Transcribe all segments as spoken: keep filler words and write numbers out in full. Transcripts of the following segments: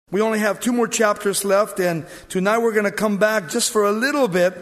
We only have two more chapters left, and tonight we're going to come back just for a little bit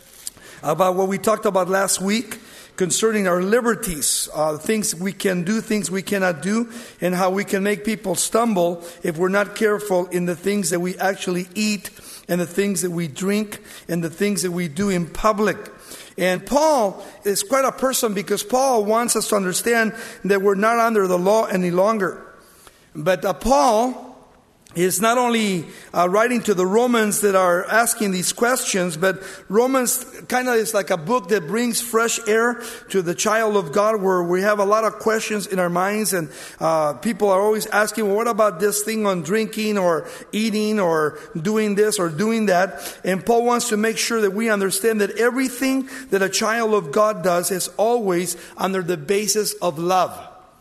about what we talked about last week concerning our liberties, uh, things we can do, things we cannot do, and how we can make people stumble if we're not careful in the things that we actually eat and the things that we drink and the things that we do in public. And Paul is quite a person because Paul wants us to understand that we're not under the law any longer. But uh, Paul is not only uh, writing to the Romans that are asking these questions, but Romans kind of is like a book that brings fresh air to the child of God, where we have a lot of questions in our minds, and uh, people are always asking, well, what about this thing on drinking or eating or doing this or doing that? And Paul wants to make sure that we understand that everything that a child of God does is always under the basis of love.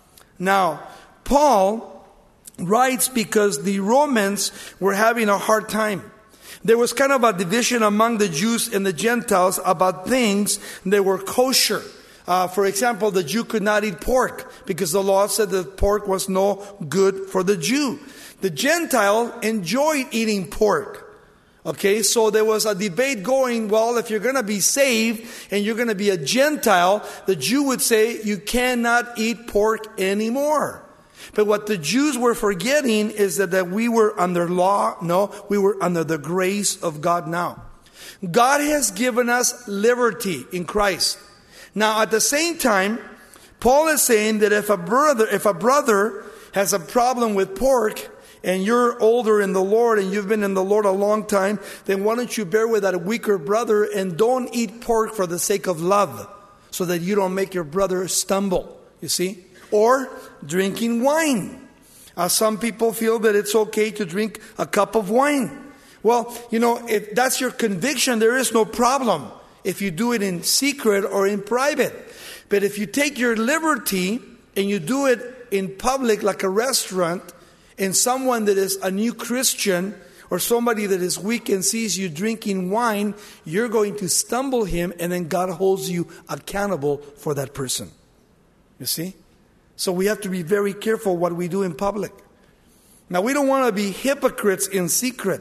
Now, Paul writes because the Romans were having a hard time. There was kind of a division among the Jews and the Gentiles about things that were kosher. Uh, for example, the Jew could not eat pork because the law said that pork was no good for the Jew. The Gentile enjoyed eating pork. Okay, so there was a debate going, well, if you're going to be saved and you're going to be a Gentile, the Jew would say you cannot eat pork anymore. But what the Jews were forgetting is that, that we were under law. No, we were under the grace of God now. God has given us liberty in Christ. Now, at the same time, Paul is saying that if a brother, if a brother has a problem with pork, and you're older in the Lord and you've been in the Lord a long time, then why don't you bear with that weaker brother and don't eat pork for the sake of love, so that you don't make your brother stumble, you see? Or drinking wine. Uh, some people feel that it's okay to drink a cup of wine. Well, you know, if that's your conviction, there is no problem if you do it in secret or in private. But if you take your liberty and you do it in public like a restaurant, and someone that is a new Christian or somebody that is weak and sees you drinking wine, you're going to stumble him, and then God holds you accountable for that person. You see? So we have to be very careful what we do in public. Now, we don't want to be hypocrites in secret.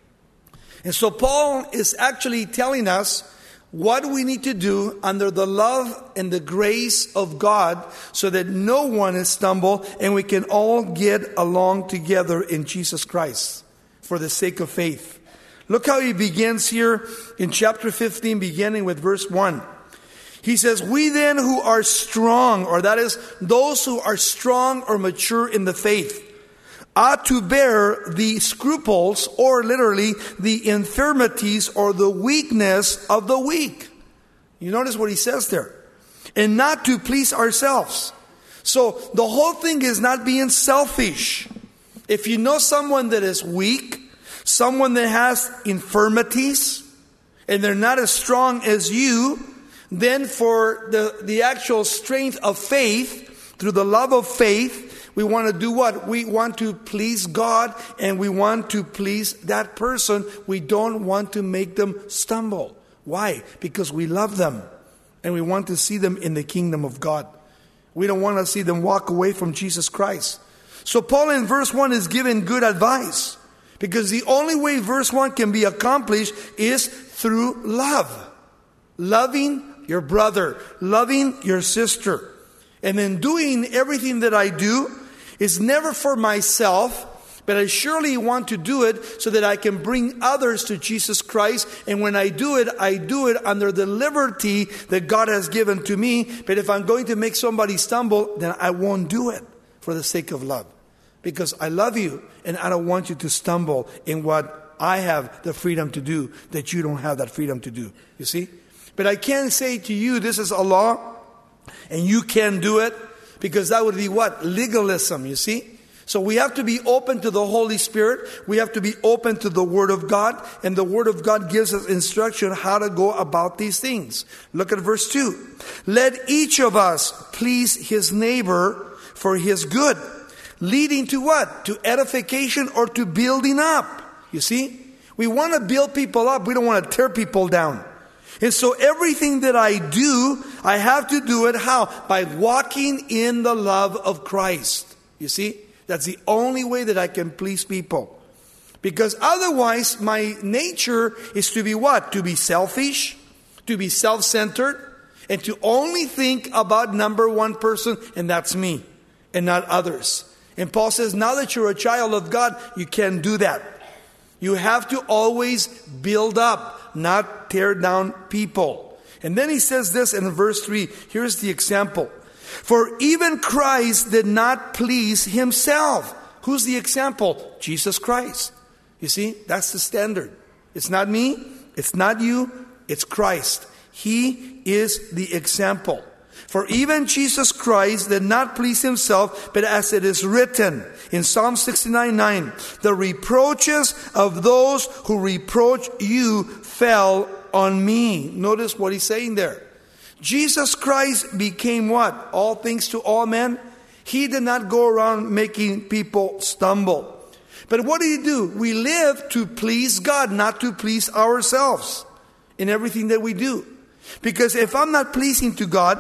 And so Paul is actually telling us what we need to do under the love and the grace of God, so that no one is stumbled and we can all get along together in Jesus Christ for the sake of faith. Look how he begins here in chapter fifteen, beginning with verse one. He says, we then who are strong, or that is, those who are strong or mature in the faith, ought to bear the scruples, or literally the infirmities or the weakness of the weak. You notice what he says there. And not to please ourselves. So the whole thing is not being selfish. If you know someone that is weak, someone that has infirmities, and they're not as strong as you, then for the, the actual strength of faith, through the love of faith, we want to do what? We want to please God, and we want to please that person. We don't want to make them stumble. Why? Because we love them, and we want to see them in the kingdom of God. We don't want to see them walk away from Jesus Christ. So Paul in verse one is giving good advice, because the only way verse one can be accomplished is through love. Loving your brother, loving your sister. And in doing everything that I do is never for myself, but I surely want to do it so that I can bring others to Jesus Christ. And when I do it, I do it under the liberty that God has given to me. But if I'm going to make somebody stumble, then I won't do it for the sake of love. Because I love you, and I don't want you to stumble in what I have the freedom to do that you don't have that freedom to do. You see? But I can't say to you, this is a law, and you can do it, because that would be what? Legalism, you see? So we have to be open to the Holy Spirit. We have to be open to the Word of God. And the Word of God gives us instruction how to go about these things. Look at verse two. Let each of us please his neighbor for his good, leading to what? To edification or to building up. You see? We want to build people up. We don't want to tear people down. And so everything that I do, I have to do it how? By walking in the love of Christ. You see? That's the only way that I can please people. Because otherwise, my nature is to be what? To be selfish, to be self-centered, and to only think about number one person, and that's me, and not others. And Paul says, now that you're a child of God, you can't do that. You have to always build up, not tear down people. And then he says this in verse three. Here's the example. For even Christ did not please himself. Who's the example? Jesus Christ. You see, that's the standard. It's not me, it's not you, it's Christ. He is the example. For even Jesus Christ did not please himself, but as it is written in Psalm sixty-nine nine, the reproaches of those who reproach you fell on me. Notice what he's saying there. Jesus Christ became what? All things to all men. He did not go around making people stumble. But what do you do? We live to please God, not to please ourselves in everything that we do. Because if I'm not pleasing to God,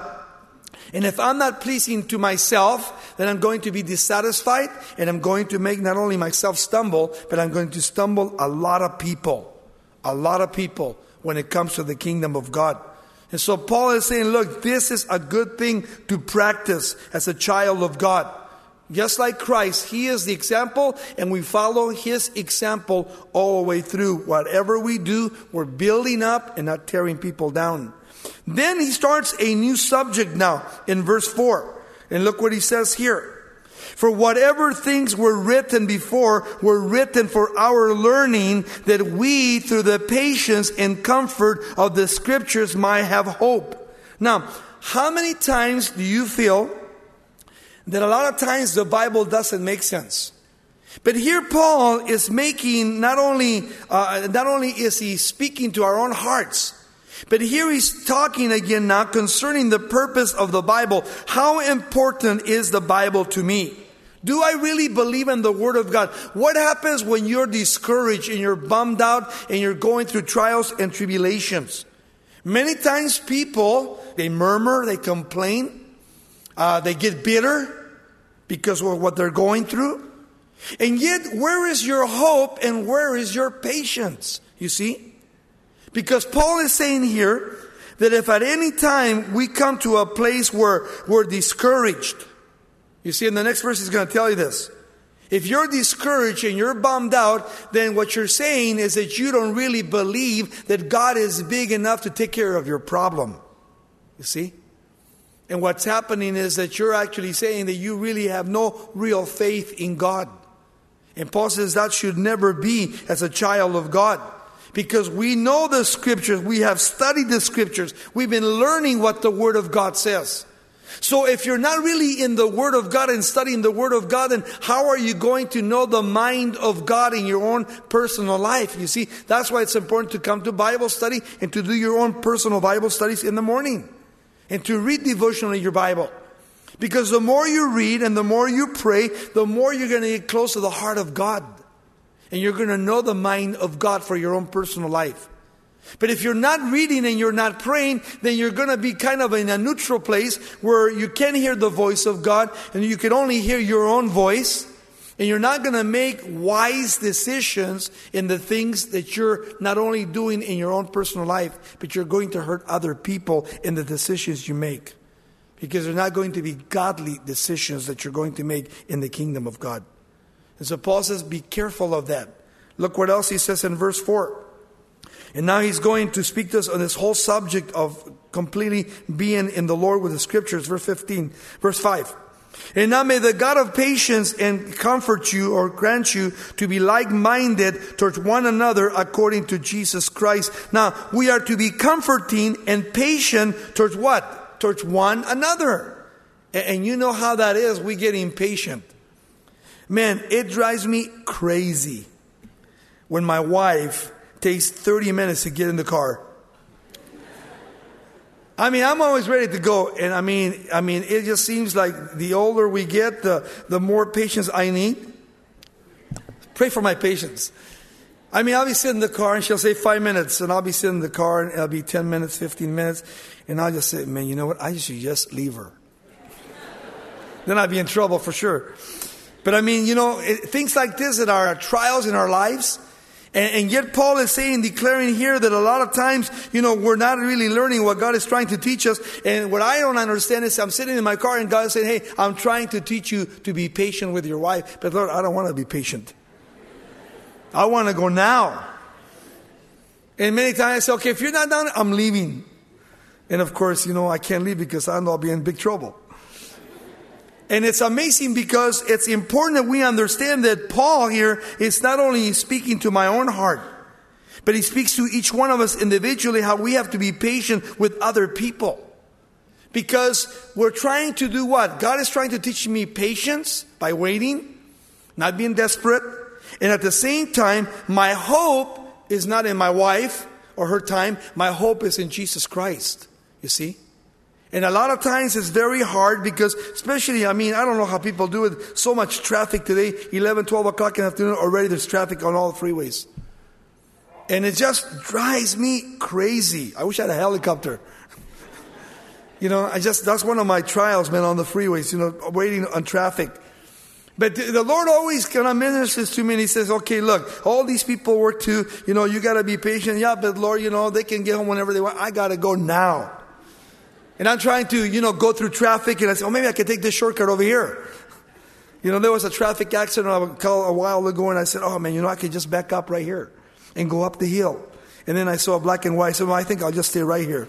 and if I'm not pleasing to myself, then I'm going to be dissatisfied, and I'm going to make not only myself stumble, but I'm going to stumble a lot of people. A lot of people when it comes to the kingdom of God. And so Paul is saying, look, this is a good thing to practice as a child of God. Just like Christ, He is the example, and we follow His example all the way through. Whatever we do, we're building up and not tearing people down. Then he starts a new subject now in verse four. And look what he says here. For whatever things were written before were written for our learning, that we, through the patience and comfort of the Scriptures, might have hope. Now, how many times do you feel that a lot of times the Bible doesn't make sense? But here Paul is making, not only, uh, not only is he speaking to our own hearts, but here he's talking again now concerning the purpose of the Bible. How important is the Bible to me? Do I really believe in the Word of God? What happens when you're discouraged and you're bummed out and you're going through trials and tribulations? Many times people, they murmur, they complain, uh, they get bitter because of what they're going through. And yet, where is your hope and where is your patience? You see? Because Paul is saying here that if at any time we come to a place where we're discouraged, you see, in the next verse he's going to tell you this. If you're discouraged and you're bummed out, then what you're saying is that you don't really believe that God is big enough to take care of your problem. You see? And what's happening is that you're actually saying that you really have no real faith in God. And Paul says that should never be as a child of God. Because we know the Scriptures, we have studied the Scriptures, we've been learning what the Word of God says. So if you're not really in the Word of God and studying the Word of God, then how are you going to know the mind of God in your own personal life? You see, that's why it's important to come to Bible study and to do your own personal Bible studies in the morning. And to read devotionally your Bible. Because the more you read and the more you pray, the more you're going to get close to the heart of God. And you're going to know the mind of God for your own personal life. But if you're not reading and you're not praying, then you're going to be kind of in a neutral place where you can't hear the voice of God and you can only hear your own voice. And you're not going to make wise decisions in the things that you're not only doing in your own personal life, but you're going to hurt other people in the decisions you make. Because they're not going to be godly decisions that you're going to make in the kingdom of God. And so Paul says, be careful of that. Look what else he says in verse four. And now he's going to speak to us on this whole subject of completely being in the Lord with the Scriptures. Verse fifteen, verse five. And now may the God of patience and comfort you or grant you to be like-minded towards one another according to Jesus Christ. Now, we are to be comforting and patient towards what? Towards one another. And you know how that is. We get impatient. Man, it drives me crazy when my wife takes thirty minutes to get in the car. I mean, I'm always ready to go. And I mean, I mean, it just seems like the older we get, the, the more patience I need. Pray for my patience. I mean, I'll be sitting in the car and she'll say five minutes. And I'll be sitting in the car and it'll be ten minutes, fifteen minutes. And I'll just say, man, you know what? I should just leave her. Then I'd be in trouble for sure. But I mean, you know, it, things like this that are trials in our lives. And, and yet Paul is saying, declaring here that a lot of times, you know, we're not really learning what God is trying to teach us. And what I don't understand is I'm sitting in my car and God is saying, hey, I'm trying to teach you to be patient with your wife. But Lord, I don't want to be patient. I want to go now. And many times I say, okay, if you're not done, I'm leaving. And of course, you know, I can't leave because I know I'll be in big trouble. And it's amazing because it's important that we understand that Paul here is not only speaking to my own heart, but he speaks to each one of us individually how we have to be patient with other people. Because we're trying to do what? God is trying to teach me patience by waiting, not being desperate. And at the same time, my hope is not in my wife or her time. My hope is in Jesus Christ. You see? And a lot of times it's very hard because, especially, I mean, I don't know how people do it. So much traffic today, eleven, twelve o'clock in the afternoon, already there's traffic on all the freeways. And it just drives me crazy. I wish I had a helicopter. You know, I just, that's one of my trials, man, on the freeways, you know, waiting on traffic. But the Lord always kind of ministers to me and He says, okay, look, all these people work too. You know, you got to be patient. Yeah, but Lord, you know, they can get home whenever they want. I got to go now. And I'm trying to, you know, go through traffic and I say, oh, maybe I can take this shortcut over here. You know, there was a traffic accident a while ago and I said, oh man, you know, I could just back up right here and go up the hill. And then I saw black and white. So well, I think I'll just stay right here.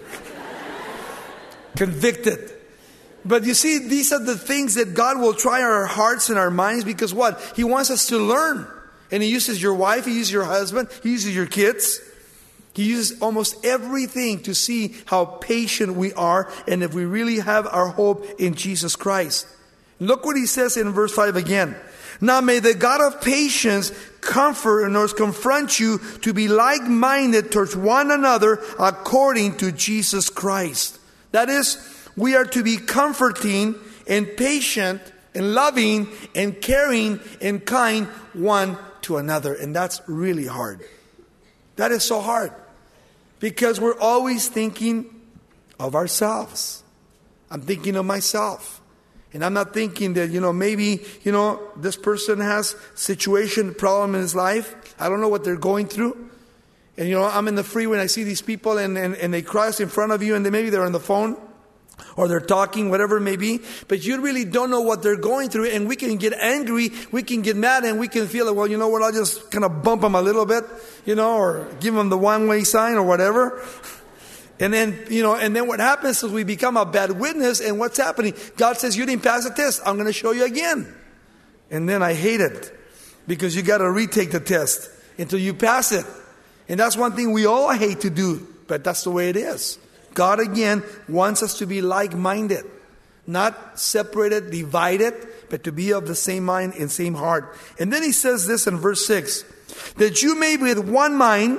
Convicted. But you see, these are the things that God will try our hearts and our minds because what? He wants us to learn. And He uses your wife, He uses your husband, He uses your kids. He uses almost everything to see how patient we are and if we really have our hope in Jesus Christ. Look what He says in verse five again. Now may the God of patience comfort and confront you to be like-minded towards one another according to Jesus Christ. That is, we are to be comforting and patient and loving and caring and kind one to another. And that's really hard. That is so hard. Because we're always thinking of ourselves. I'm thinking of myself. And I'm not thinking that, you know, maybe, you know, this person has situation, problem in his life. I don't know what they're going through. And, you know, I'm in the freeway and I see these people and, and, and they cross in front of you and they, maybe they're on the phone. Or they're talking, whatever it may be. But you really don't know what they're going through. And we can get angry, we can get mad, and we can feel like, well, you know what, I'll just kind of bump them a little bit, you know, or give them the one-way sign or whatever. And then, you know, and then what happens is we become a bad witness. And what's happening? God says, you didn't pass the test. I'm going to show you again. And then I hate it. Because you got to retake the test until you pass it. And that's one thing we all hate to do. But that's the way it is. God again wants us to be like-minded, not separated, divided, but to be of the same mind and same heart. And then He says this in verse six, that you may with one mind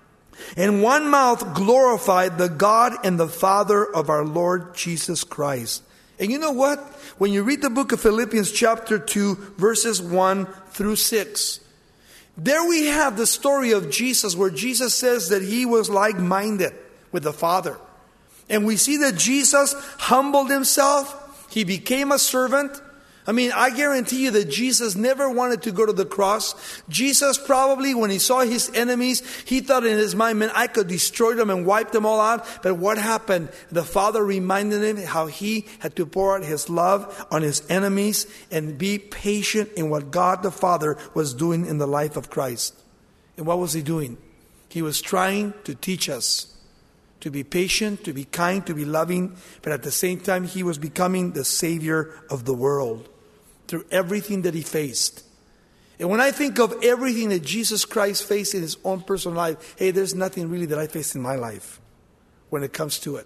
and one mouth glorify the God and the Father of our Lord Jesus Christ. And you know what? When you read the book of Philippians chapter two, verses one through six, there we have the story of Jesus where Jesus says that He was like-minded with the Father. And we see that Jesus humbled Himself. He became a servant. I mean, I guarantee you that Jesus never wanted to go to the cross. Jesus probably, when He saw His enemies, He thought in His mind, man, I could destroy them and wipe them all out. But what happened? The Father reminded Him how He had to pour out His love on His enemies and be patient in what God the Father was doing in the life of Christ. And what was He doing? He was trying to teach us to be patient, to be kind, to be loving, but at the same time, He was becoming the Savior of the world through everything that He faced. And when I think of everything that Jesus Christ faced in His own personal life, hey, there's nothing really that I faced in my life when it comes to it.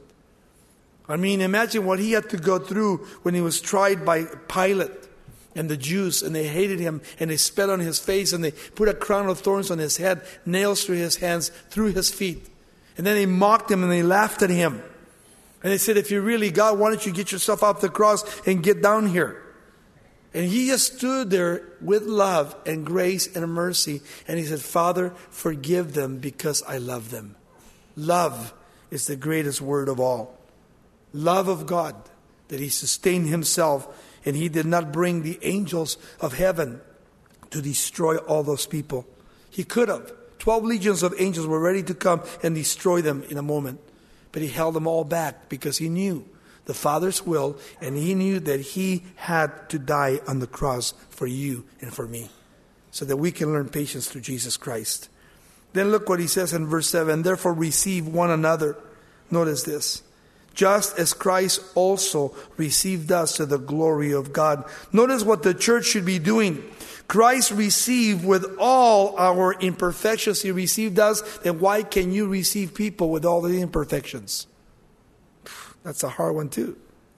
I mean, imagine what He had to go through when He was tried by Pilate and the Jews, and they hated Him, and they spat on His face, and they put a crown of thorns on His head, nails through His hands, through His feet. And then they mocked Him and they laughed at Him. And they said, if you're really God, why don't you get yourself off the cross and get down here? And He just stood there with love and grace and mercy. And He said, Father, forgive them because I love them. Love is the greatest word of all. Love of God, that He sustained Himself And he did not bring the angels of heaven to destroy all those people. He could have. Twelve legions of angels were ready to come and destroy them in a moment. But he held them all back because he knew the Father's will, and he knew that he had to die on the cross for you and for me, so that we can learn patience through Jesus Christ. Then look what he says in verse seven. Therefore receive one another. Notice this. Just as Christ also received us to the glory of God. Notice what the church should be doing. Christ received with all our imperfections. He received us. Then why can you receive people with all the imperfections? That's a hard one too.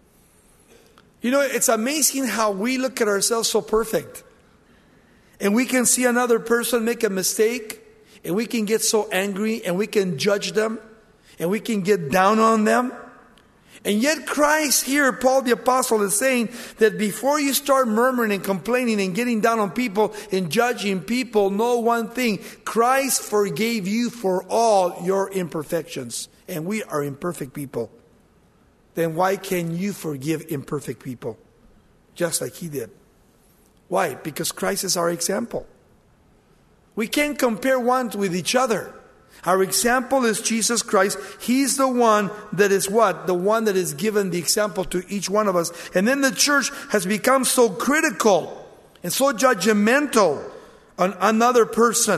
You know, it's amazing how we look at ourselves so perfect. And we can see another person make a mistake. And we can get so angry. And we can judge them. And we can get down on them. And yet Christ here, Paul the Apostle, is saying that before you start murmuring and complaining and getting down on people and judging people, know one thing. Christ forgave you for all your imperfections. And we are imperfect people. Then why can you forgive imperfect people? Just like he did. Why? Because Christ is our example. We can't compare one with each other. Our example is Jesus Christ. He's the one that is what? The one that is given the example to each one of us. And then the church has become so critical and so judgmental on another person.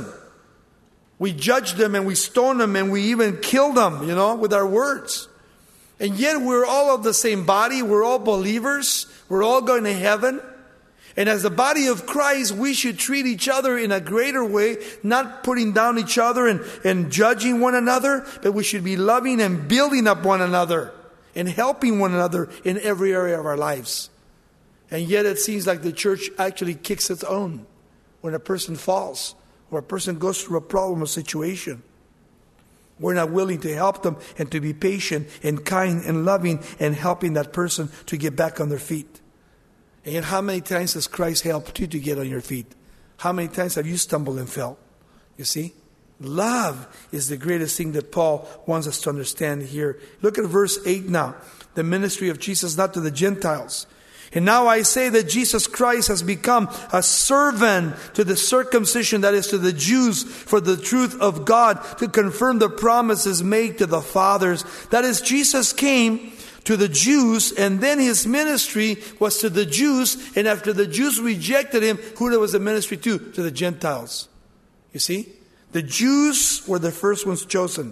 We judge them and we stone them and we even kill them, you know, with our words. And yet we're all of the same body. We're all believers. We're all going to heaven. And as the body of Christ, we should treat each other in a greater way, not putting down each other and, and judging one another, but we should be loving and building up one another and helping one another in every area of our lives. And yet it seems like the church actually kicks its own when a person falls or a person goes through a problem or situation. We're not willing to help them and to be patient and kind and loving and helping that person to get back on their feet. And yet, how many times has Christ helped you to get on your feet? How many times have you stumbled and fell? You see? Love is the greatest thing that Paul wants us to understand here. Look at verse eight now. The ministry of Jesus, not to the Gentiles. And now I say that Jesus Christ has become a servant to the circumcision, that is to the Jews, for the truth of God, to confirm the promises made to the fathers. That is, Jesus came to the Jews, and then his ministry was to the Jews, and after the Jews rejected him, who was the ministry to? To the Gentiles. You see? The Jews were the first ones chosen.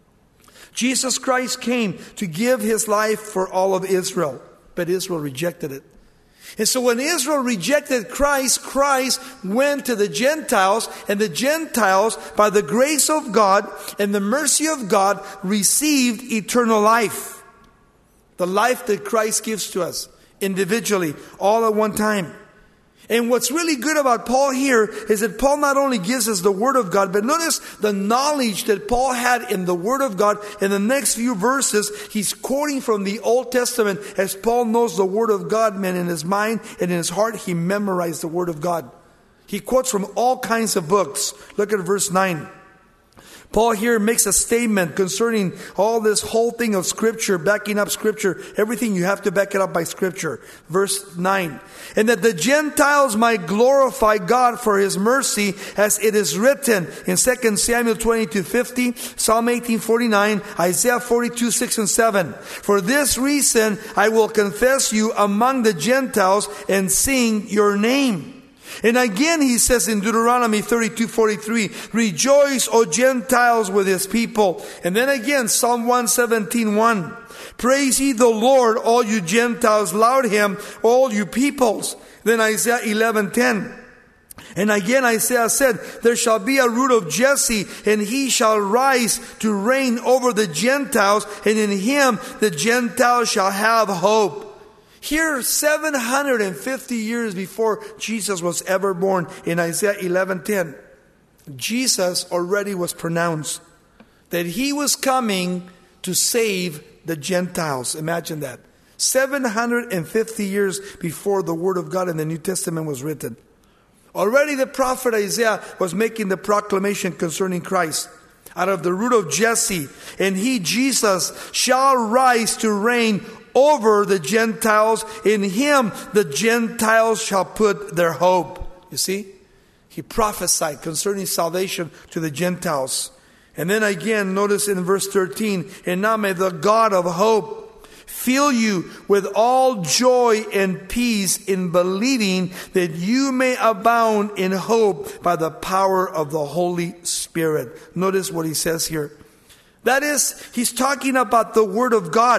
Jesus Christ came to give his life for all of Israel, but Israel rejected it. And so when Israel rejected Christ, Christ went to the Gentiles, and the Gentiles, by the grace of God and the mercy of God, received eternal life. The life that Christ gives to us individually, all at one time. And what's really good about Paul here is that Paul not only gives us the Word of God, but notice the knowledge that Paul had in the Word of God. In the next few verses, he's quoting from the Old Testament. As Paul knows the Word of God, man, in his mind and in his heart, he memorized the Word of God. He quotes from all kinds of books. Look at verse nine. Paul here makes a statement concerning all this whole thing of Scripture, backing up Scripture. Everything you have to back it up by Scripture. Verse nine. And that the Gentiles might glorify God for his mercy, as it is written in Second Samuel twenty-two fifty, Psalm eighteen forty-nine, Isaiah forty-two six and seven. For this reason I will confess you among the Gentiles and sing your name. And again he says in Deuteronomy thirty-two forty-three, rejoice, O Gentiles, with his people. And then again, Psalm one seventeen one, praise ye the Lord, all you Gentiles, laud him, all you peoples. Then Isaiah eleven ten. And again Isaiah said, there shall be a root of Jesse, and he shall rise to reign over the Gentiles, and in him the Gentiles shall have hope. Here, seven hundred fifty years before Jesus was ever born, in Isaiah eleven ten, Jesus already was pronounced that he was coming to save the Gentiles. Imagine that. seven hundred fifty years before the Word of God in the New Testament was written. Already the prophet Isaiah was making the proclamation concerning Christ. Out of the root of Jesse, and he, Jesus, shall rise to reign over the Gentiles. In him the Gentiles shall put their hope. You see? He prophesied concerning salvation to the Gentiles. And then again, notice in verse thirteen, and now may the God of hope fill you with all joy and peace in believing, that you may abound in hope by the power of the Holy Spirit. Notice what he says here. That is, he's talking about the Word of God.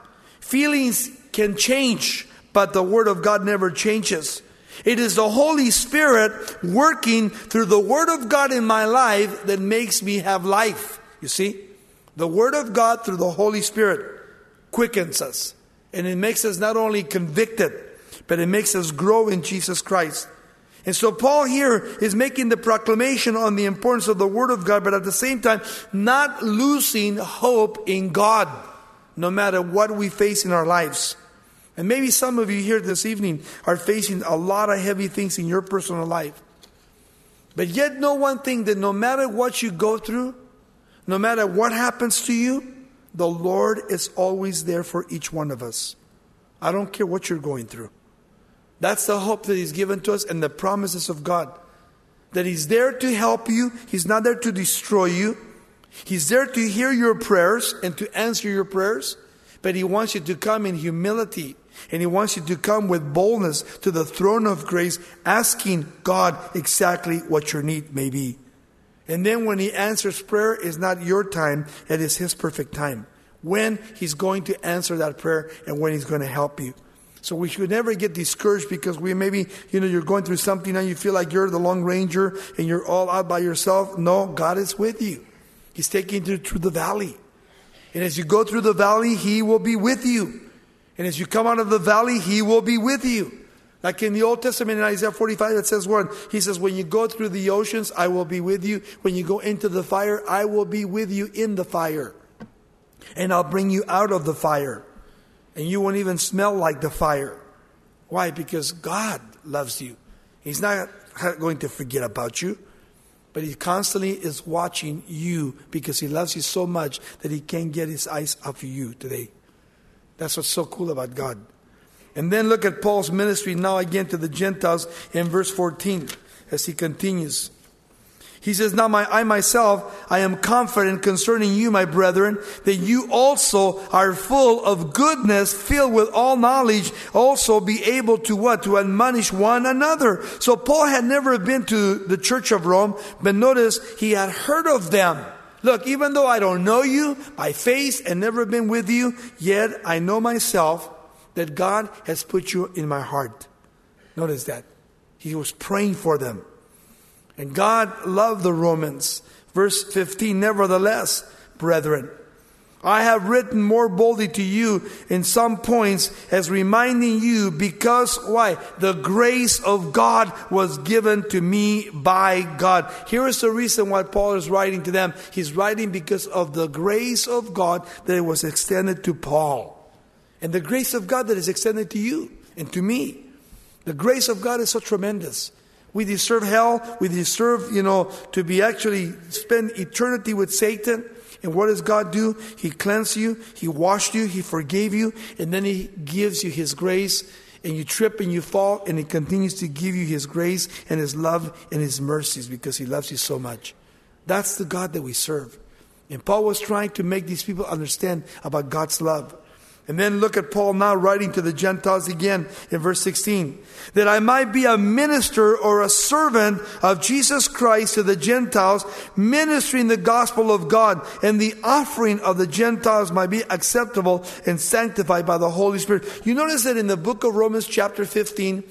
Feelings can change, but the Word of God never changes. It is the Holy Spirit working through the Word of God in my life that makes me have life. You see? The Word of God through the Holy Spirit quickens us. And it makes us not only convicted, but it makes us grow in Jesus Christ. And so Paul here is making the proclamation on the importance of the Word of God, but at the same time, not losing hope in God, no matter what we face in our lives. And maybe some of you here this evening are facing a lot of heavy things in your personal life. But yet know one thing, that no matter what you go through, no matter what happens to you, the Lord is always there for each one of us. I don't care what you're going through. That's the hope that He's given to us and the promises of God. That He's there to help you. He's not there to destroy you. He's there to hear your prayers and to answer your prayers. But He wants you to come in humility. And He wants you to come with boldness to the throne of grace, asking God exactly what your need may be. And then when He answers prayer, it's not your time, it is His perfect time. When He's going to answer that prayer and when He's going to help you. So we should never get discouraged because we maybe, you know, you're going through something and you feel like you're the Lone Ranger and you're all out by yourself. No, God is with you. He's taking you through the valley. And as you go through the valley, He will be with you. And as you come out of the valley, He will be with you. Like in the Old Testament in Isaiah forty-five, it says what? He says, when you go through the oceans, I will be with you. When you go into the fire, I will be with you in the fire. And I'll bring you out of the fire. And you won't even smell like the fire. Why? Because God loves you. He's not going to forget about you. But He constantly is watching you because He loves you so much that He can't get His eyes off of you today. That's what's so cool about God. And then look at Paul's ministry now again to the Gentiles in verse fourteen as he continues. He says, now my, I myself, I am confident concerning you, my brethren, that you also are full of goodness, filled with all knowledge, also be able to what? To admonish one another. So Paul had never been to the church of Rome, but notice he had heard of them. Look, even though I don't know you by face and never been with you, yet I know myself that God has put you in my heart. Notice that. He was praying for them. And God loved the Romans. Verse fifteen, nevertheless, brethren, I have written more boldly to you in some points as reminding you because, why? The grace of God was given to me by God. Here is the reason why Paul is writing to them. He's writing because of the grace of God that it was extended to Paul. And the grace of God that is extended to you and to me. The grace of God is so tremendous. We deserve hell. We deserve, you know, to be actually spend eternity with Satan. And what does God do? He cleansed you. He washed you. He forgave you. And then He gives you His grace. And you trip and you fall. And He continues to give you His grace and His love and His mercies because He loves you so much. That's the God that we serve. And Paul was trying to make these people understand about God's love. And then look at Paul now writing to the Gentiles again in verse sixteen. That I might be a minister or a servant of Jesus Christ to the Gentiles, ministering the gospel of God, and the offering of the Gentiles might be acceptable and sanctified by the Holy Spirit. You notice that in the book of Romans chapter fifteen,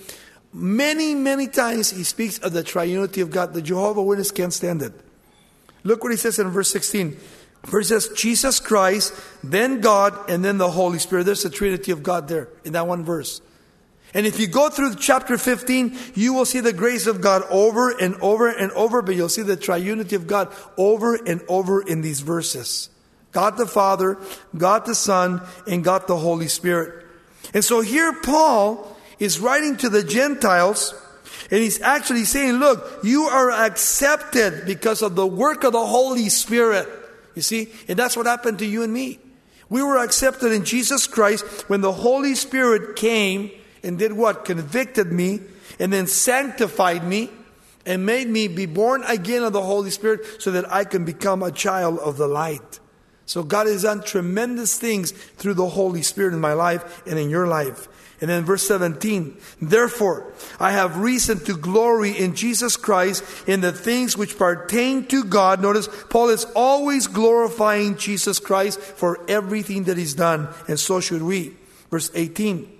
many, many times he speaks of the triunity of God. The Jehovah's Witnesses can't stand it. Look what he says in verse sixteen. First it says Jesus Christ, then God, and then the Holy Spirit. There's the Trinity of God there in that one verse. And if you go through chapter fifteen, you will see the grace of God over and over and over, but you'll see the triunity of God over and over in these verses. God the Father, God the Son, and God the Holy Spirit. And so here Paul is writing to the Gentiles, and he's actually saying, look, you are accepted because of the work of the Holy Spirit. You see? And that's what happened to you and me. We were accepted in Jesus Christ when the Holy Spirit came and did what? Convicted me and then sanctified me and made me be born again of the Holy Spirit so that I can become a child of the light. So God has done tremendous things through the Holy Spirit in my life and in your life. And then verse seventeen, therefore, I have reason to glory in Jesus Christ in the things which pertain to God. Notice, Paul is always glorifying Jesus Christ for everything that he's done. And so should we. Verse eighteen,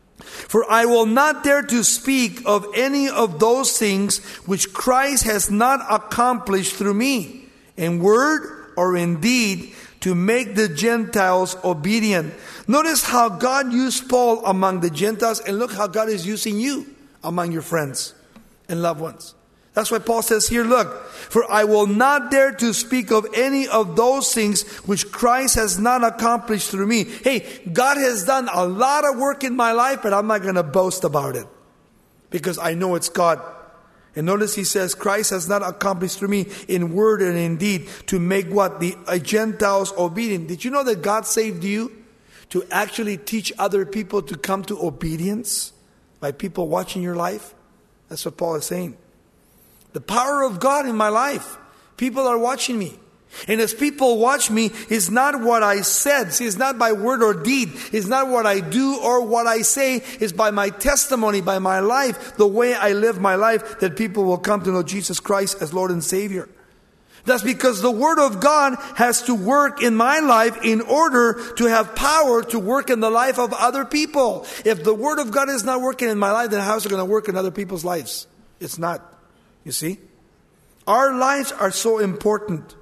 for I will not dare to speak of any of those things which Christ has not accomplished through me, in word or in deed, to make the Gentiles obedient. Notice how God used Paul among the Gentiles, and look how God is using you among your friends and loved ones. That's why Paul says here, look, for I will not dare to speak of any of those things which Christ has not accomplished through me. Hey, God has done a lot of work in my life, but I'm not going to boast about it because I know it's God. And notice he says, Christ has not accomplished through me in word and in deed to make what? The uh, Gentiles obedient. Did you know that God saved you to actually teach other people to come to obedience by people watching your life? That's what Paul is saying. The power of God in my life. People are watching me. And as people watch me, it's not what I said. See, it's not by word or deed. It's not what I do or what I say. It's by my testimony, by my life, the way I live my life, that people will come to know Jesus Christ as Lord and Savior. That's because the Word of God has to work in my life in order to have power to work in the life of other people. If the Word of God is not working in my life, then how is it going to work in other people's lives? It's not. You see? Our lives are so important.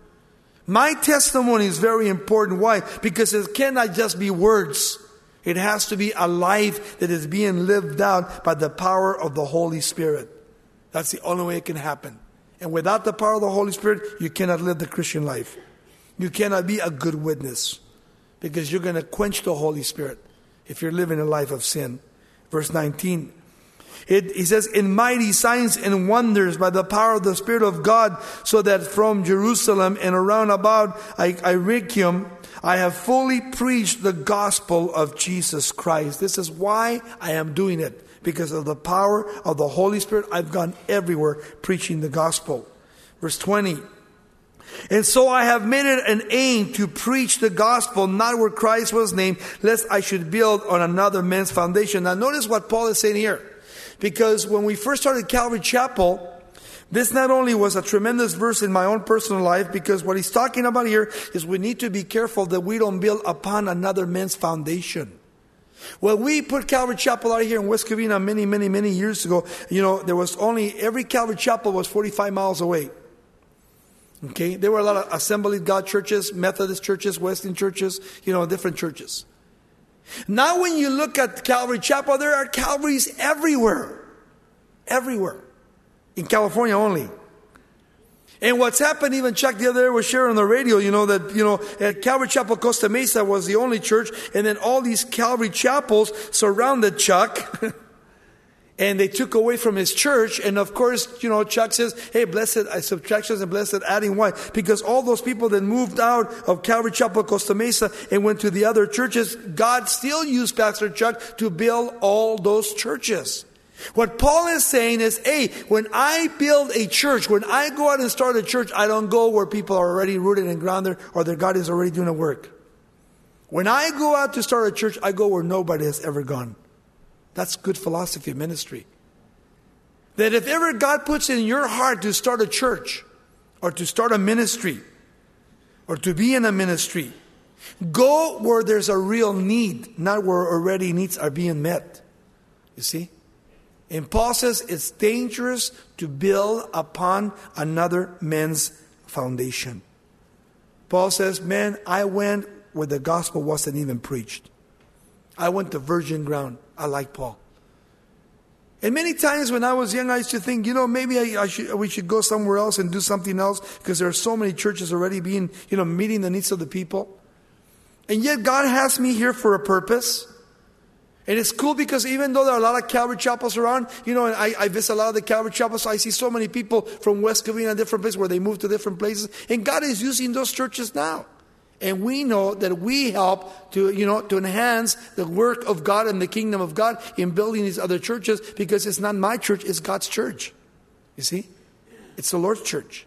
My testimony is very important. Why? Because it cannot just be words. It has to be a life that is being lived out by the power of the Holy Spirit. That's the only way it can happen. And without the power of the Holy Spirit, you cannot live the Christian life. You cannot be a good witness because you're going to quench the Holy Spirit if you're living a life of sin. Verse nineteen. It, he says, in mighty signs and wonders by the power of the Spirit of God, so that from Jerusalem and around about Illyricum, I have fully preached the gospel of Jesus Christ. This is why I am doing it. Because of the power of the Holy Spirit, I've gone everywhere preaching the gospel. Verse twenty. And so I have made it an aim to preach the gospel, not where Christ was named, lest I should build on another man's foundation. Now notice what Paul is saying here. Because when we first started Calvary Chapel, this not only was a tremendous verse in my own personal life, because what he's talking about here is we need to be careful that we don't build upon another man's foundation. When we put Calvary Chapel out here in West Covina many, many, many years ago, you know, there was only, every Calvary Chapel was forty-five miles away. Okay? There were a lot of Assembly of God churches, Methodist churches, Wesleyan churches, you know, different churches. Now when you look at Calvary Chapel, there are Calvaries everywhere. Everywhere. In California only. And what's happened, even Chuck the other day was sharing on the radio, you know, that, you know, at Calvary Chapel Costa Mesa was the only church, and then all these Calvary Chapels surrounded Chuck, and they took away from his church, and of course, you know, Chuck says, hey, blessed subtractions and blessed adding. Why? Because all those people that moved out of Calvary Chapel Costa Mesa and went to the other churches, God still used Pastor Chuck to build all those churches. What Paul is saying is, hey, when I build a church, when I go out and start a church, I don't go where people are already rooted and grounded or their God is already doing the work. When I go out to start a church, I go where nobody has ever gone. That's good philosophy of ministry. That if ever God puts in your heart to start a church or to start a ministry or to be in a ministry, go where there's a real need, not where already needs are being met. You see? And Paul says it's dangerous to build upon another man's foundation. Paul says, man, I went where the gospel wasn't even preached. I went to virgin ground. I like Paul. And many times when I was young, I used to think, you know, maybe I, I should, we should go somewhere else and do something else because there are so many churches already being, you know, meeting the needs of the people. And yet God has me here for a purpose. And it's cool because even though there are a lot of Calvary Chapels around, you know, and I, I visit a lot of the Calvary Chapels, so I see so many people from West Covina, different places where they move to different places. And God is using those churches now. And we know that we help to, you know, to enhance the work of God and the kingdom of God in building these other churches, because it's not my church, it's God's church. You see? It's the Lord's church.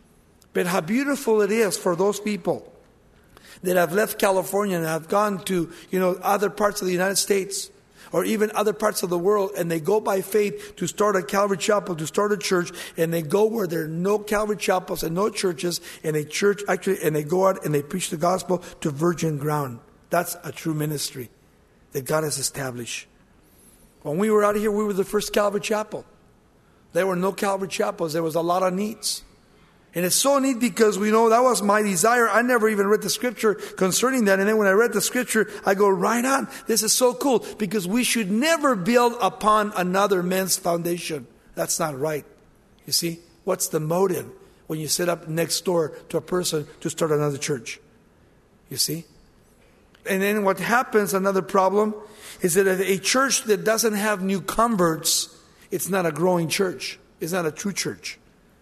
But how beautiful it is for those people that have left California and have gone to, you know, other parts of the United States or even other parts of the world, and they go by faith to start a Calvary Chapel, to start a church, and they go where there are no Calvary Chapels and no churches, and a church actually, and they go out and they preach the gospel to virgin ground. That's a true ministry that God has established. When we were out here, we were the first Calvary Chapel. There were no Calvary Chapels. There was a lot of needs. And it's so neat because we know that was my desire. I never even read the scripture concerning that. And then when I read the scripture, I go, right on. This is so cool, because we should never build upon another man's foundation. That's not right. You see, what's the motive when you sit up next door to a person to start another church? You see? And then what happens, another problem, is that a church that doesn't have new converts, it's not a growing church. It's not a true church.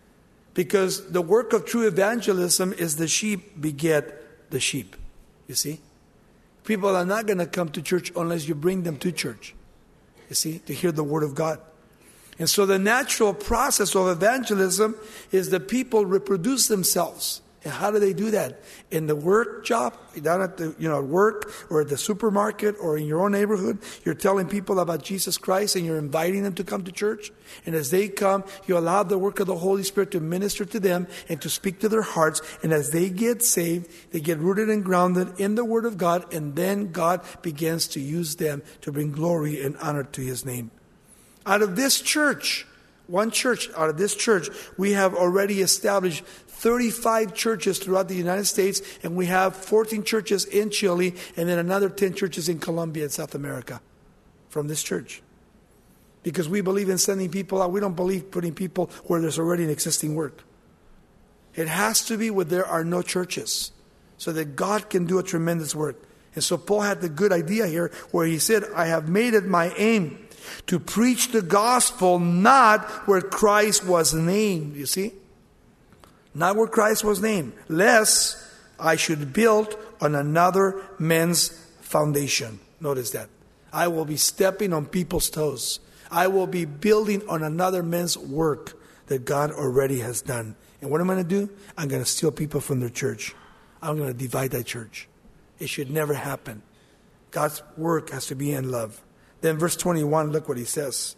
Because the work of true evangelism is the sheep beget the sheep. You see? People are not going to come to church unless you bring them to church. You see? To hear the word of God. And so the natural process of evangelism is the people reproduce themselves. And how do they do that? In the work job, down at the, you know, work, or at the supermarket, or in your own neighborhood, you're telling people about Jesus Christ and you're inviting them to come to church. And as they come, you allow the work of the Holy Spirit to minister to them and to speak to their hearts. And as they get saved, they get rooted and grounded in the Word of God, and then God begins to use them to bring glory and honor to His name. Out of this church, one church, out of this church, we have already established thirty-five churches throughout the United States, and we have fourteen churches in Chile, and then another ten churches in Colombia and South America from this church. Because we believe in sending people out. We don't believe putting people where there's already an existing work. It has to be where there are no churches, so that God can do a tremendous work. And so Paul had the good idea here where he said, I have made it my aim to preach the gospel not where Christ was named. You see? Not where Christ was named, lest I should build on another man's foundation. Notice that. I will be stepping on people's toes. I will be building on another man's work that God already has done. And what am I going to do? I'm going to steal people from their church. I'm going to divide that church. It should never happen. God's work has to be in love. Then verse twenty-one, look what he says.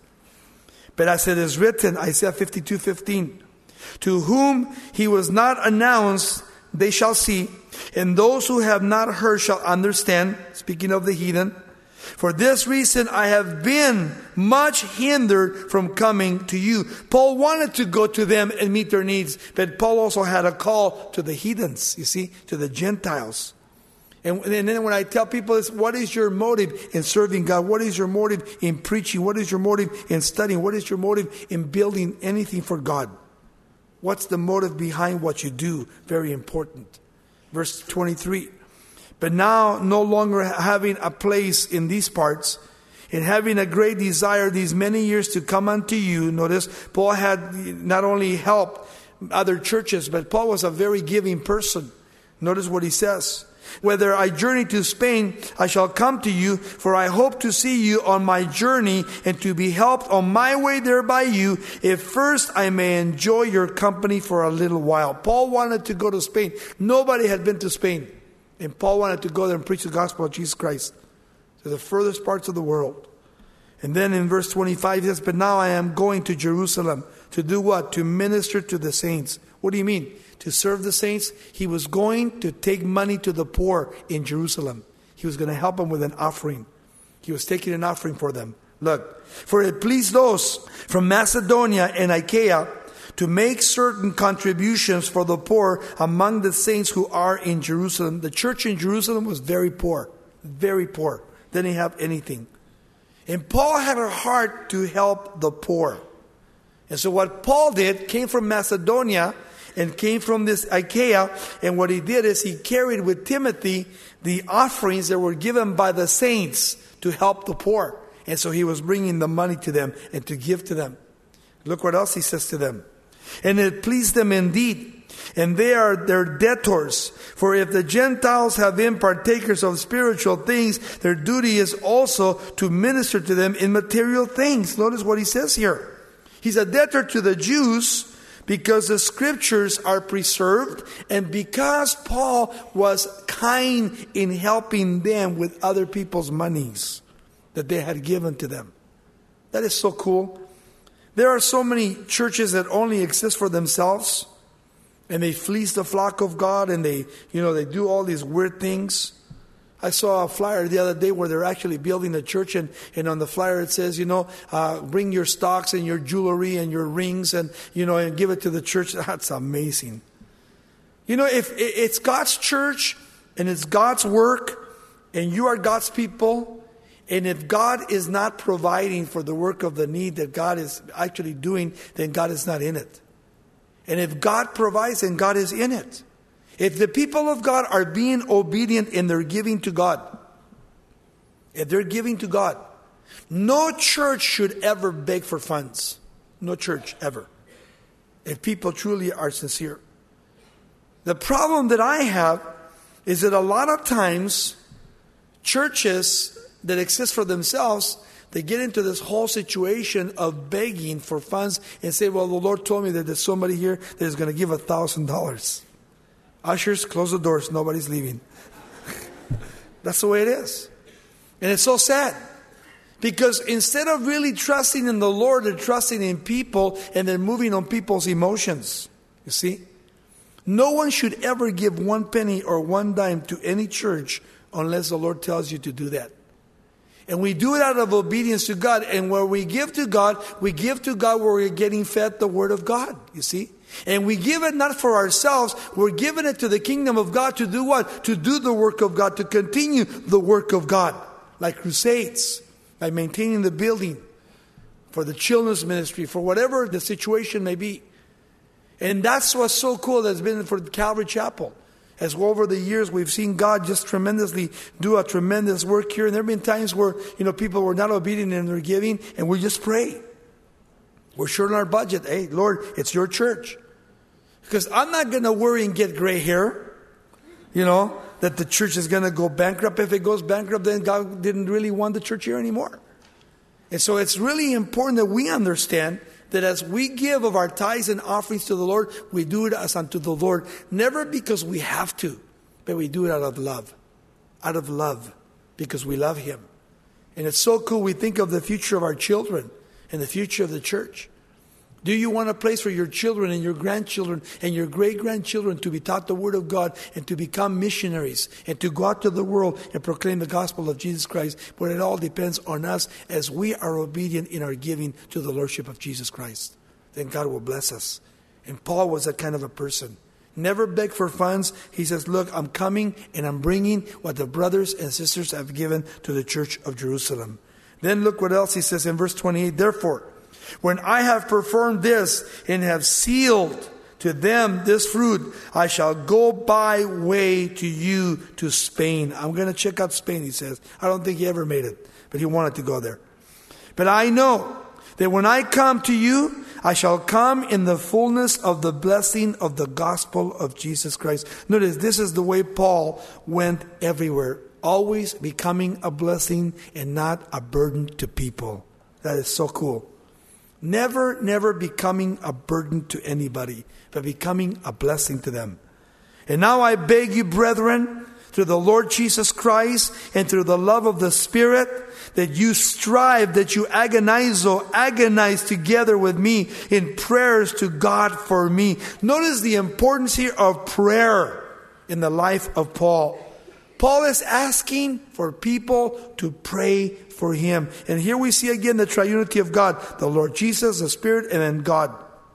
But as it is written, Isaiah fifty-two fifteen, to whom he was not announced, they shall see, and those who have not heard shall understand. Speaking of the heathen. For this reason I have been much hindered from coming to you. Paul wanted to go to them and meet their needs, but Paul also had a call to the heathens, you see, to the Gentiles. And, and then when I tell people this, what is your motive in serving God? What is your motive in preaching? What is your motive in studying? What is your motive in building anything for God? What's the motive behind what you do? Very important. Verse twenty-three. But now, no longer having a place in these parts, and having a great desire these many years to come unto you. Notice, Paul had not only helped other churches, but Paul was a very giving person. Notice what he says. Whether I journey to Spain, I shall come to you, for I hope to see you on my journey and to be helped on my way there by you, if first I may enjoy your company for a little while. Paul wanted to go to Spain. Nobody had been to Spain. And Paul wanted to go there and preach the gospel of Jesus Christ to the furthest parts of the world. And then in verse twenty-five, he says, but now I am going to Jerusalem. To do what? To minister to the saints. What do you mean? To serve the saints? He was going to take money to the poor in Jerusalem. He was going to help them with an offering. He was taking an offering for them. Look, for it pleased those from Macedonia and Achaia to make certain contributions for the poor among the saints who are in Jerusalem. The church in Jerusalem was very poor. Very poor. They didn't have anything. And Paul had a heart to help the poor. And so what Paul did came from Macedonia and came from this Achaia. And what he did is he carried with Timothy the offerings that were given by the saints to help the poor. And so he was bringing the money to them and to give to them. Look what else he says to them. And it pleased them indeed, and they are their debtors. For if the Gentiles have been partakers of spiritual things, their duty is also to minister to them in material things. Notice what he says here. He's a debtor to the Jews because the scriptures are preserved, and because Paul was kind in helping them with other people's monies that they had given to them. That is so cool. There are so many churches that only exist for themselves, and they fleece the flock of God, and they, you know, they do all these weird things. I saw a flyer the other day where they're actually building a church, and, and on the flyer it says, you know, uh, bring your stocks and your jewelry and your rings, and, you know, and give it to the church. That's amazing. You know, if it's God's church and it's God's work, and you are God's people, and if God is not providing for the work of the need that God is actually doing, then God is not in it. And if God provides, then God is in it. If the people of God are being obedient in their giving to God, if they're giving to God, no church should ever beg for funds. No church ever. If people truly are sincere. The problem that I have is that a lot of times churches that exist for themselves, they get into this whole situation of begging for funds and say, well, the Lord told me that there's somebody here that is going to give a thousand dollars. Ushers, close the doors. Nobody's leaving. That's the way it is. And it's so sad. Because instead of really trusting in the Lord, they're trusting in people, and they're moving on people's emotions. You see? No one should ever give one penny or one dime to any church unless the Lord tells you to do that. And we do it out of obedience to God. And where we give to God, we give to God where we're getting fed the Word of God. You see? And we give it not for ourselves. We're giving it to the kingdom of God to do what? To do the work of God. To continue the work of God. Like crusades. Like maintaining the building. For the children's ministry. For whatever the situation may be. And that's what's so cool that's been for Calvary Chapel. As over the years, we've seen God just tremendously do a tremendous work here. And there have been times where, you know, people were not obedient in their giving, and we just pray. We're short on our budget. Hey, Lord, it's your church. Because I'm not going to worry and get gray hair, you know, that the church is going to go bankrupt. If it goes bankrupt, then God didn't really want the church here anymore. And so it's really important that we understand that as we give of our tithes and offerings to the Lord, we do it as unto the Lord. Never because we have to, but we do it out of love. Out of love. Because we love Him. And it's so cool. We think of the future of our children and the future of the church. Do you want a place for your children and your grandchildren and your great-grandchildren to be taught the Word of God and to become missionaries and to go out to the world and proclaim the gospel of Jesus Christ? But it all depends on us as we are obedient in our giving to the Lordship of Jesus Christ. Then God will bless us. And Paul was that kind of a person. Never beg for funds. He says, look, I'm coming and I'm bringing what the brothers and sisters have given to the church of Jerusalem. Then look what else he says in verse twenty-eight. Therefore, when I have performed this and have sealed to them this fruit, I shall go by way to you to Spain. I'm going to check out Spain, he says. I don't think he ever made it, but he wanted to go there. But I know that when I come to you, I shall come in the fullness of the blessing of the gospel of Jesus Christ. Notice, this is the way Paul went everywhere. Always becoming a blessing and not a burden to people. That is so cool. Never, never becoming a burden to anybody, but becoming a blessing to them. And now I beg you, brethren, through the Lord Jesus Christ and through the love of the Spirit, that you strive, that you agonize, oh, agonize together with me in prayers to God for me. Notice the importance here of prayer in the life of Paul. Paul is asking for people to pray for him. And here we see again the triunity of God. The Lord Jesus, the Spirit, and then God.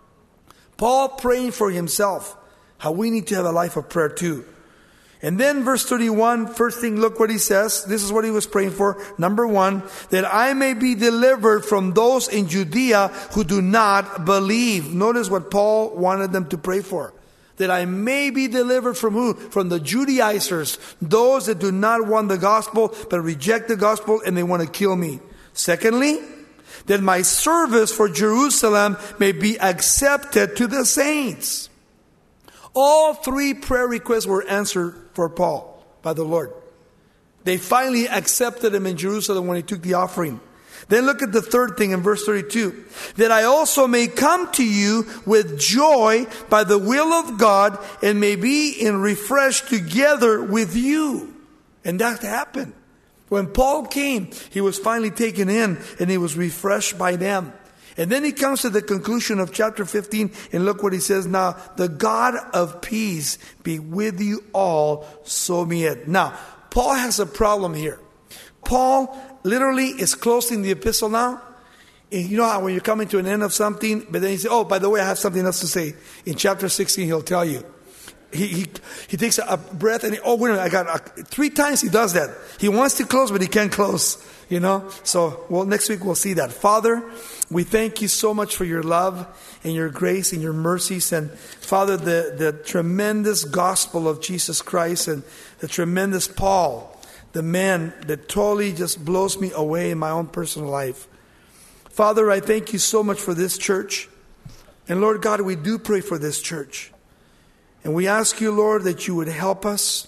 Paul praying for himself. How we need to have a life of prayer too. And then verse thirty-one, first thing, look what he says. This is what he was praying for. Number one, that I may be delivered from those in Judea who do not believe. Notice what Paul wanted them to pray for. That I may be delivered from who? From the Judaizers. Those that do not want the gospel, but reject the gospel and they want to kill me. Secondly, that my service for Jerusalem may be accepted to the saints. All three prayer requests were answered for Paul by the Lord. They finally accepted him in Jerusalem when he took the offering. Then look at the third thing in verse thirty-two. That I also may come to you with joy by the will of God, and may be in refreshed together with you. And that happened. When Paul came, he was finally taken in and he was refreshed by them. And then he comes to the conclusion of chapter fifteen, and look what he says. Now, the God of peace be with you all, so be it. Now, Paul has a problem here. Paul literally is closing the epistle now. And you know how when you're coming to an end of something, but then you say, oh, by the way, I have something else to say. In chapter sixteen, he'll tell you. He he, he takes a breath and, he, oh, wait a minute, I got a, three times he does that. He wants to close, but he can't close, you know. So, well, next week we'll see that. Father, we thank you so much for your love and your grace and your mercies. And Father, the, the tremendous gospel of Jesus Christ and the tremendous Paul, the man that totally just blows me away in my own personal life. Father, I thank you so much for this church. And Lord God, we do pray for this church. And we ask you, Lord, that you would help us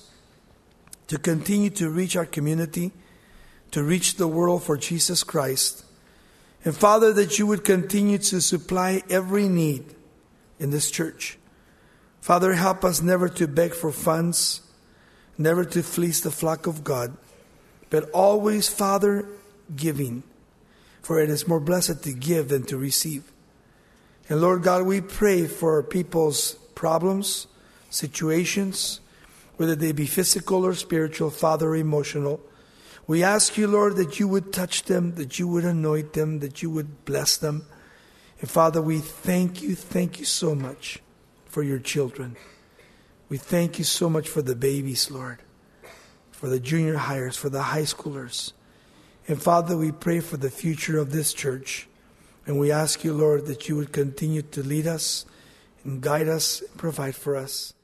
to continue to reach our community, to reach the world for Jesus Christ. And Father, that you would continue to supply every need in this church. Father, help us never to beg for funds, never to fleece the flock of God, but always, Father, giving. For it is more blessed to give than to receive. And Lord God, we pray for people's problems, situations, whether they be physical or spiritual, Father, or emotional. We ask you, Lord, that you would touch them, that you would anoint them, that you would bless them. And Father, we thank you, thank you so much for your children. We thank you so much for the babies, Lord, for the junior hires, for the high schoolers. And Father, we pray for the future of this church. And we ask you, Lord, that you would continue to lead us and guide us and provide for us.